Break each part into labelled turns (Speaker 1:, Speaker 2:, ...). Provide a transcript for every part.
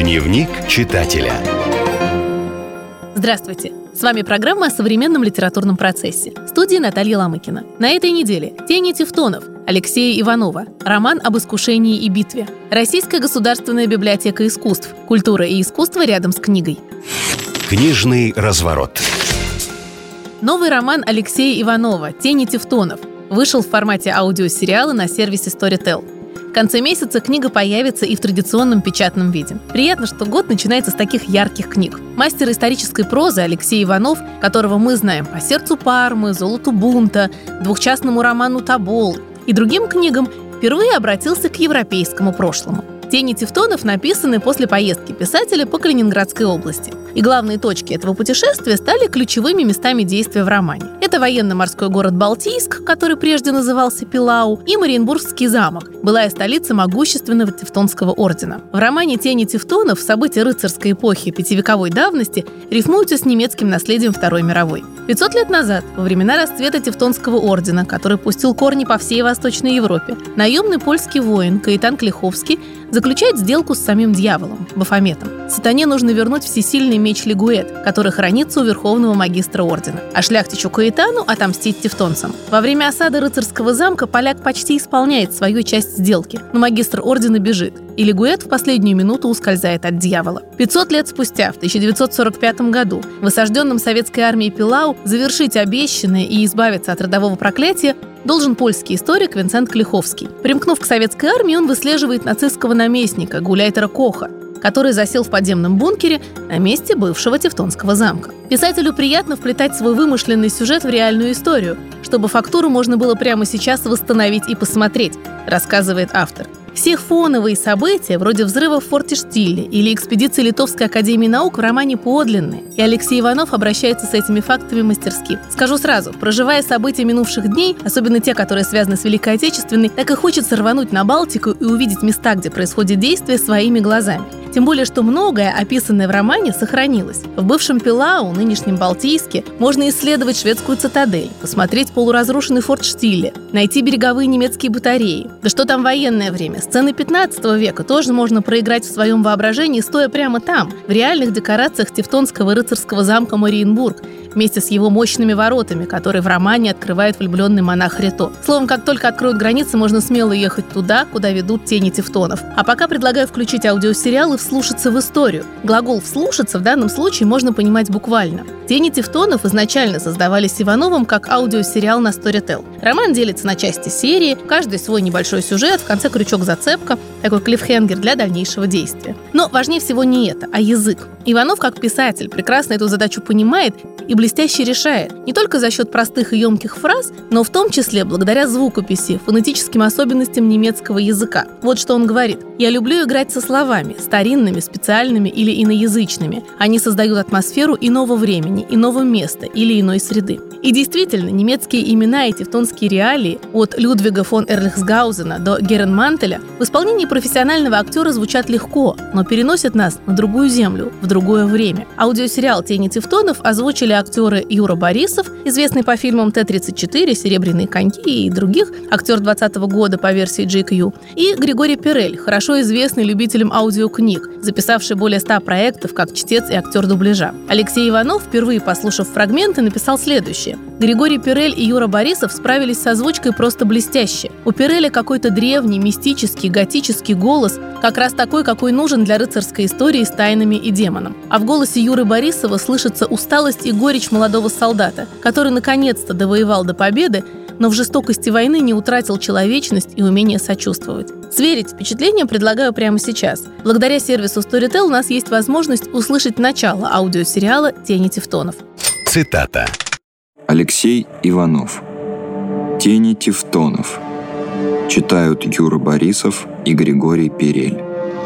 Speaker 1: Дневник читателя.
Speaker 2: Здравствуйте! С вами программа о современном литературном процессе. В студии Наталья Ломыкина. На этой неделе «Тени тевтонов» Алексея Иванова. Роман об искушении и битве. Российская государственная библиотека искусств. Культура и искусство рядом с книгой.
Speaker 1: Книжный разворот.
Speaker 2: Новый роман Алексея Иванова «Тени тевтонов» вышел в формате аудиосериала на сервисе Storytel. В конце месяца книга появится и в традиционном печатном виде. Приятно, что год начинается с таких ярких книг. Мастер исторической прозы Алексей Иванов, которого мы знаем по «Сердцу Пармы», «Золоту бунта», двухчастному роману «Тобол» и другим книгам, впервые обратился к европейскому прошлому. «Тени тевтонов» написаны после поездки писателя по Калининградской области. И главные точки этого путешествия стали ключевыми местами действия в романе. Это военно-морской город Балтийск, который прежде назывался Пилау, и Мариенбургский замок, былая столица могущественного Тевтонского ордена. В романе «Тени тевтонов» события рыцарской эпохи пятивековой давности рифмуются с немецким наследием Второй мировой. 500 лет назад, во времена расцвета Тевтонского ордена, который пустил корни по всей Восточной Европе, наемный польский воин Каэтан Клиховский заключает сделку с самим дьяволом, Бафометом. Сатане нужно вернуть всесильный меч Лигуэт, который хранится у верховного магистра ордена, а шляхтичу Каэтану отомстить тевтонцам. Во время осады рыцарского замка поляк почти исполняет свою часть сделки, но магистр ордена бежит, и Лигуэт в последнюю минуту ускользает от дьявола. 500 лет спустя, в 1945 году, в осажденном советской армией Пилау завершить обещанное и избавиться от родового проклятия должен польский историк Винцент Клиховский. Примкнув к советской армии, он выслеживает нацистского наместника Гауляйтера Коха, который засел в подземном бункере на месте бывшего Тевтонского замка. Писателю приятно вплетать свой вымышленный сюжет в реальную историю, чтобы фактуру можно было прямо сейчас восстановить и посмотреть, рассказывает автор. Все фоновые события, вроде взрыва в форте Штилле или экспедиции Литовской академии наук, в романе подлинные, и Алексей Иванов обращается с этими фактами мастерски. Скажу сразу, проживая события минувших дней, особенно те, которые связаны с Великой Отечественной, так и хочется рвануть на Балтику и увидеть места, где происходит действие, своими глазами. Тем более, что многое, описанное в романе, сохранилось. В бывшем Пилау, нынешнем Балтийске, можно исследовать шведскую цитадель, посмотреть полуразрушенный форт Штилле, найти береговые немецкие батареи. Да что там военное время? Сцены 15 века тоже можно проиграть в своем воображении, стоя прямо там, в реальных декорациях Тевтонского рыцарского замка Мариенбург, вместе с его мощными воротами, которые в романе открывает влюбленный монах Рето. Словом, как только откроют границы, можно смело ехать туда, куда ведут тени тевтонов. А пока предлагаю включить аудиосериал и вслушаться в историю. Глагол «вслушаться» в данном случае можно понимать буквально. «Тени тевтонов» изначально создавались Ивановым как аудиосериал на Storytel. Роман делится на части серии, каждый свой небольшой сюжет, в конце крючок-зацепка, такой клиффхенгер для дальнейшего действия. Но важнее всего не это, а язык. Иванов, как писатель, прекрасно эту задачу понимает и блестяще решает, не только за счет простых и емких фраз, но в том числе благодаря звукописи, фонетическим особенностям немецкого языка. Вот что он говорит: «Я люблю играть со словами, старинными, специальными или иноязычными. Они создают атмосферу иного времени, иного места или иной среды». И действительно, немецкие имена и тевтонские реалии от Людвига фон Эрлихсгаузена до Геренмантеля в исполнении профессионального актера звучат легко, но переносят нас на другую землю, в другое время. Аудиосериал «Тени тевтонов» озвучили актеры Юра Борисов, известный по фильмам Т-34, «Серебряные коньки» и других, актер 2020 года по версии GQ, и Григорий Перель, хорошо известный любителям аудиокниг, записавший более 100 проектов как чтец и актер дубляжа. Алексей Иванов, впервые послушав фрагменты, написал следующее: Григорий Перель и Юра Борисов справились с озвучкой просто блестяще. У Переля какой-то древний, мистический, готический голос, как раз такой, какой нужен для рыцарской истории с тайнами и демоном. А в голосе Юры Борисова слышится усталость и горечь молодого солдата, который наконец-то довоевал до победы, но в жестокости войны не утратил человечность и умение сочувствовать. Сверить впечатления предлагаю прямо сейчас. Благодаря сервису Storytel у нас есть возможность услышать начало аудиосериала «Тени тевтонов».
Speaker 1: Цитата.
Speaker 3: Алексей Иванов. «Тени тевтонов». Читают Юра Борисов и Григорий Перель.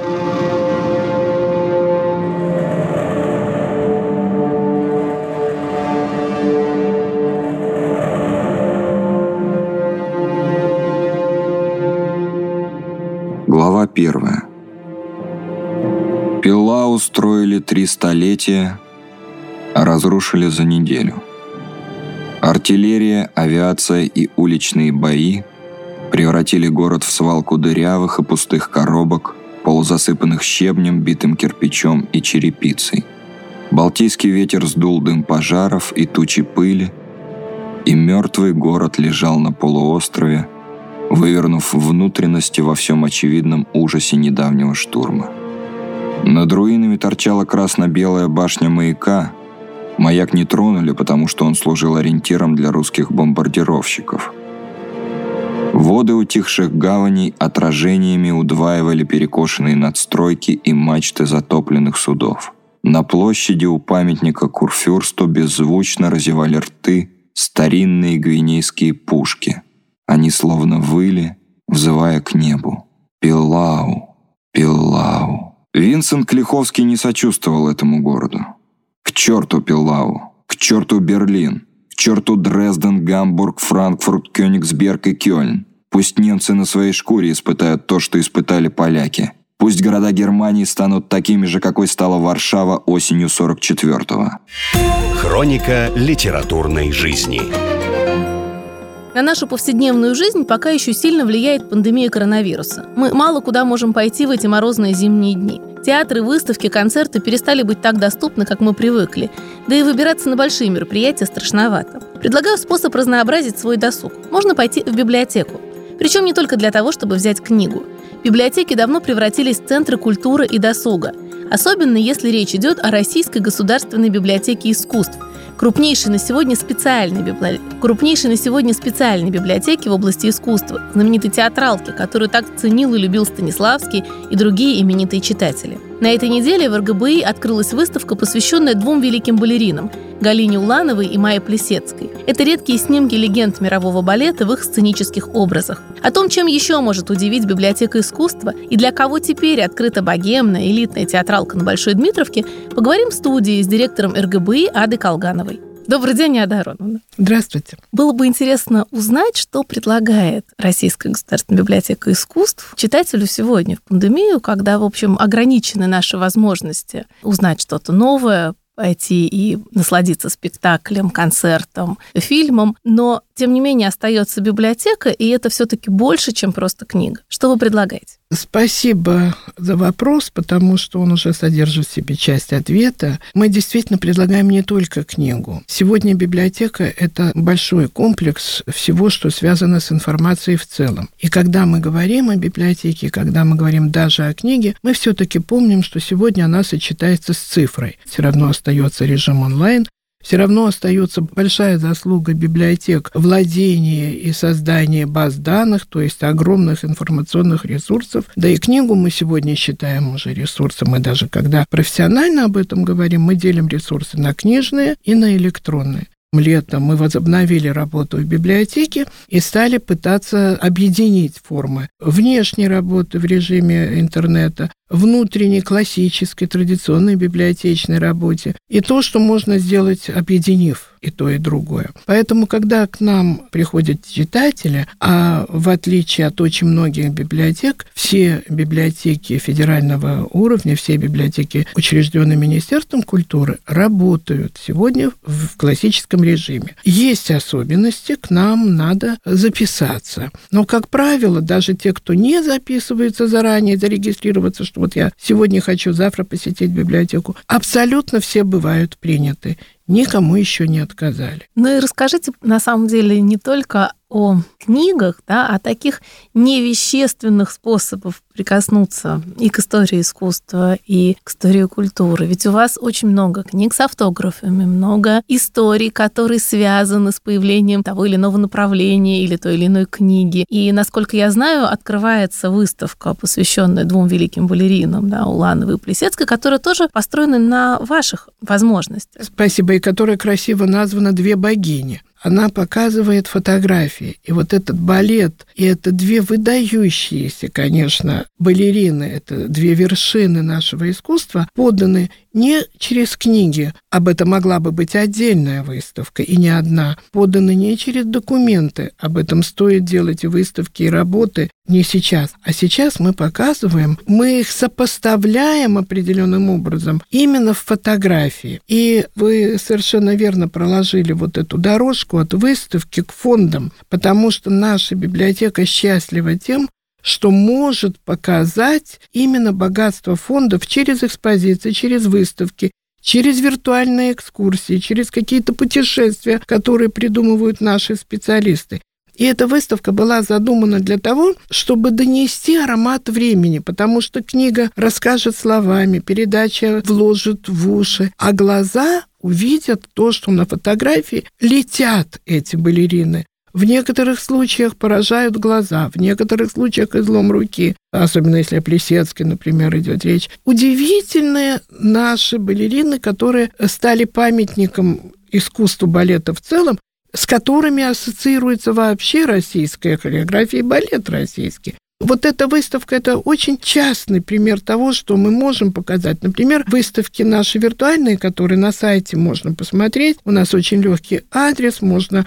Speaker 3: Глава 1. Пилау строили 3 столетия, а разрушили за неделю. Артиллерия, авиация и уличные бои превратили город в свалку дырявых и пустых коробок, полузасыпанных щебнем, битым кирпичом и черепицей. Балтийский ветер сдул дым пожаров и тучи пыли, и мертвый город лежал на полуострове, вывернув внутренности во всем очевидном ужасе недавнего штурма. Над руинами торчала красно-белая башня маяка. Маяк не тронули, потому что он служил ориентиром для русских бомбардировщиков. Воды утихших гаваней отражениями удваивали перекошенные надстройки и мачты затопленных судов. На площади у памятника Курфюрсту беззвучно разевали рты старинные гвинейские пушки. Они словно выли, взывая к небу. «Пиллау! Пиллау!» Винсент Клиховский не сочувствовал этому городу. К черту Пиллау! К черту Берлин! К черту Дрезден, Гамбург, Франкфурт, Кёнигсберг и Кёльн! Пусть немцы на своей шкуре испытают то, что испытали поляки. Пусть города Германии станут такими же, какой стала Варшава осенью 44-го.
Speaker 1: Хроника литературной жизни.
Speaker 2: На нашу повседневную жизнь пока еще сильно влияет пандемия коронавируса. Мы мало куда можем пойти в эти морозные зимние дни. Театры, выставки, концерты перестали быть так доступны, как мы привыкли. Да и выбираться на большие мероприятия страшновато. Предлагаю способ разнообразить свой досуг. Можно пойти в библиотеку. Причем не только для того, чтобы взять книгу. Библиотеки давно превратились в центры культуры и досуга. Особенно если речь идет о Российской государственной библиотеке искусств, крупнейшей на сегодня специальной библиотеки в области искусства, знаменитой театралки, которую так ценил и любил Станиславский и другие именитые читатели. На этой неделе в РГБИ открылась выставка, посвященная двум великим балеринам – Галине Улановой и Майе Плисецкой. Это редкие снимки легенд мирового балета в их сценических образах. О том, чем еще может удивить библиотека искусства и для кого теперь открыта богемная, элитная театралка на Большой Дмитровке, поговорим в студии с директором РГБИ Адой Колгановой. Добрый день, Ада Ароновна.
Speaker 4: Здравствуйте.
Speaker 2: Было бы интересно узнать, что предлагает Российская государственная библиотека искусств читателю сегодня в пандемию, когда, в общем, ограничены наши возможности узнать что-то новое, пойти и насладиться спектаклем, концертом, фильмом, но, тем не менее, остается библиотека, и это все-таки больше, чем просто книга. Что вы предлагаете?
Speaker 4: Спасибо за вопрос, потому что он уже содержит в себе часть ответа. Мы действительно предлагаем не только книгу. Сегодня библиотека – это большой комплекс всего, что связано с информацией в целом. И когда мы говорим о библиотеке, когда мы говорим даже о книге, мы все-таки помним, что сегодня она сочетается с цифрой. Все равно остается режим онлайн, все равно остается большая заслуга библиотек в владении и создании баз данных, то есть огромных информационных ресурсов. Да и книгу мы сегодня считаем уже ресурсом. Мы даже когда профессионально об этом говорим, мы делим ресурсы на книжные и на электронные. Летом мы возобновили работу в библиотеке и стали пытаться объединить формы внешней работы в режиме интернета, внутренней, классической, традиционной библиотечной работе и то, что можно сделать, объединив и то, и другое. Поэтому, когда к нам приходят читатели, а в отличие от очень многих библиотек, все библиотеки федерального уровня, все библиотеки, учрежденные Министерством культуры, работают сегодня в классическом режиме. Есть особенности, к нам надо записаться. Но, как правило, даже те, кто не записывается заранее, зарегистрироваться, что вот я сегодня хочу, завтра посетить библиотеку, абсолютно все бывают приняты. Никому еще не отказали.
Speaker 2: Ну и расскажите, на самом деле, не только о книгах, да, а таких невещественных способах прикоснуться и к истории искусства, и к истории культуры. Ведь у вас очень много книг с автографами, много историй, которые связаны с появлением того или иного направления или той или иной книги. И, насколько я знаю, открывается выставка, посвященная двум великим балеринам, да, Улановой и Плисецкой, которая тоже построена на ваших возможностях.
Speaker 4: Спасибо, и которая красиво названа «Две богини». Она показывает фотографии. И вот этот балет, и это две выдающиеся, конечно, балерины, это две вершины нашего искусства, поданы не через книги, об этом могла бы быть отдельная выставка, и не одна, поданы не через документы, об этом стоит делать и выставки, и работы, не сейчас. А сейчас мы показываем, мы их сопоставляем определенным образом именно в фотографии. И вы совершенно верно проложили вот эту дорожку от выставки к фондам, потому что наша библиотека счастлива тем, что может показать именно богатство фондов через экспозиции, через выставки, через виртуальные экскурсии, через какие-то путешествия, которые придумывают наши специалисты. И эта выставка была задумана для того, чтобы донести аромат времени, потому что книга расскажет словами, передача вложит в уши, а глаза увидят то, что на фотографии летят эти балерины. В некоторых случаях поражают глаза, в некоторых случаях излом руки, особенно если о Плисецкой, например, идет речь. Удивительные наши балерины, которые стали памятником искусству балета в целом, с которыми ассоциируется вообще российская хореография и балет российский. Вот эта выставка – это очень частный пример того, что мы можем показать. Например, выставки наши виртуальные, которые на сайте можно посмотреть. У нас очень легкий адрес, можно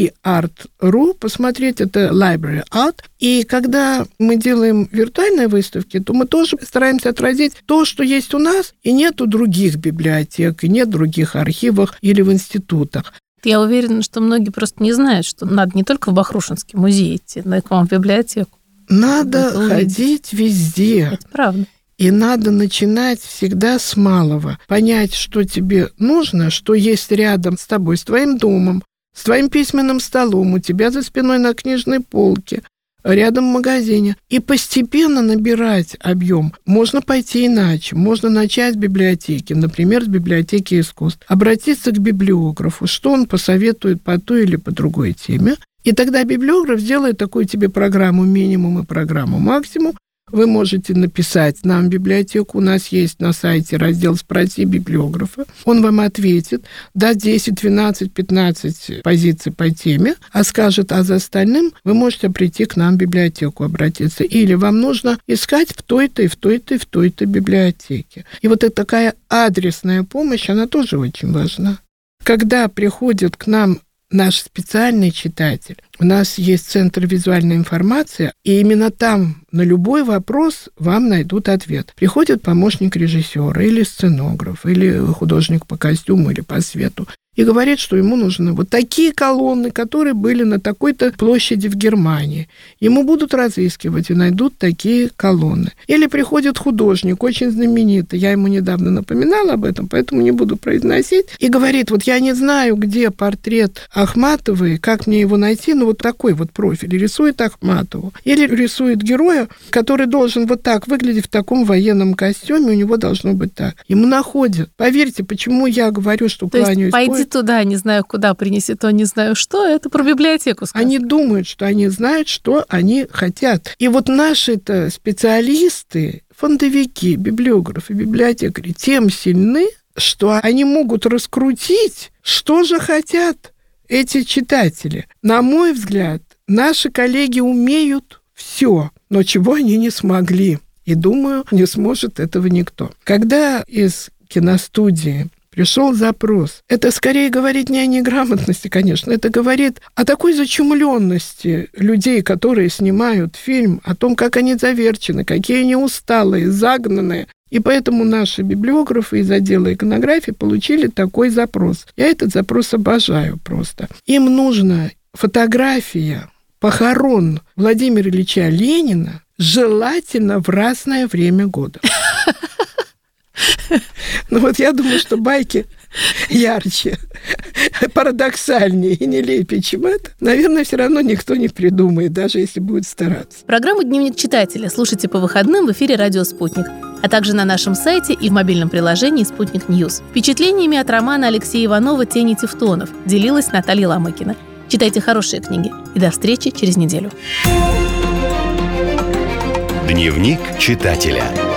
Speaker 4: liart.ru посмотреть, это Library Art. И когда мы делаем виртуальные выставки, то мы тоже стараемся отразить то, что есть у нас, и нет у других библиотек, и нет в других архивах или в институтах.
Speaker 2: Я уверена, что многие просто не знают, что надо не только в Бахрушинский музей идти, но и к вам в библиотеку.
Speaker 4: Надо ходить везде.
Speaker 2: Это правда.
Speaker 4: И надо начинать всегда с малого. Понять, что тебе нужно, что есть рядом с тобой, с твоим домом, с твоим письменным столом, у тебя за спиной на книжной полке, рядом в магазине. И постепенно набирать объем. Можно пойти иначе. Можно начать с библиотеки, например, с библиотеки искусств. Обратиться к библиографу, что он посоветует по той или по другой теме. И тогда библиограф сделает такую тебе программу минимум и программу максимум. Вы можете написать нам в библиотеку. У нас есть на сайте раздел «Спроси библиографа». Он вам ответит, даст 10, 12, 15 позиций по теме, а скажет, а за остальным вы можете прийти к нам в библиотеку, обратиться. Или вам нужно искать в той-то и в той-то и в той-то библиотеке. И вот эта такая адресная помощь, она тоже очень важна. Когда приходит к нам наш специальный читатель, у нас есть Центр визуальной информации, и именно там на любой вопрос вам найдут ответ. Приходит помощник режиссера или сценограф, или художник по костюму или по свету, и говорит, что ему нужны вот такие колонны, которые были на такой-то площади в Германии. Ему будут разыскивать и найдут такие колонны. Или приходит художник, очень знаменитый, я ему недавно напоминала об этом, поэтому не буду произносить, и говорит, вот я не знаю, где портрет Ахматовой, как мне его найти, но вот такой вот профиль, рисует Ахматову. Или рисует героя, который должен вот так выглядеть в таком военном костюме, у него должно быть так. Ему находят. Поверьте, почему я говорю, что кланяюсь.
Speaker 2: Пойди туда, не знаю куда, принеси то, не знаю что, это про библиотеку сказано.
Speaker 4: Они думают, что они знают, что они хотят. И вот наши-то специалисты, фондовики, библиографы, библиотекари тем сильны, что они могут раскрутить, что же хотят эти читатели. На мой взгляд, наши коллеги умеют все, но чего они не смогли. И, думаю, не сможет этого никто. Когда из киностудии пришел запрос. Это скорее говорит не о неграмотности, конечно, это говорит о такой зачумленности людей, которые снимают фильм, о том, как они заверчены, какие они усталые, загнанные. И поэтому наши библиографы из отдела иконографии получили такой запрос. Я этот запрос обожаю просто. Им нужна фотография похорон Владимира Ильича Ленина, желательно в разное время года. Ну вот я думаю, что байки ярче, парадоксальнее и нелепее, чем это, наверное, все равно никто не придумает, даже если будет стараться.
Speaker 2: Программу «Дневник читателя» слушайте по выходным в эфире «Радио Спутник», а также на нашем сайте и в мобильном приложении «Спутник Ньюс». Впечатлениями от романа Алексея Иванова «Тени Тевтонов» делилась Наталья Ломыкина. Читайте хорошие книги и до встречи через неделю.
Speaker 1: Дневник читателя.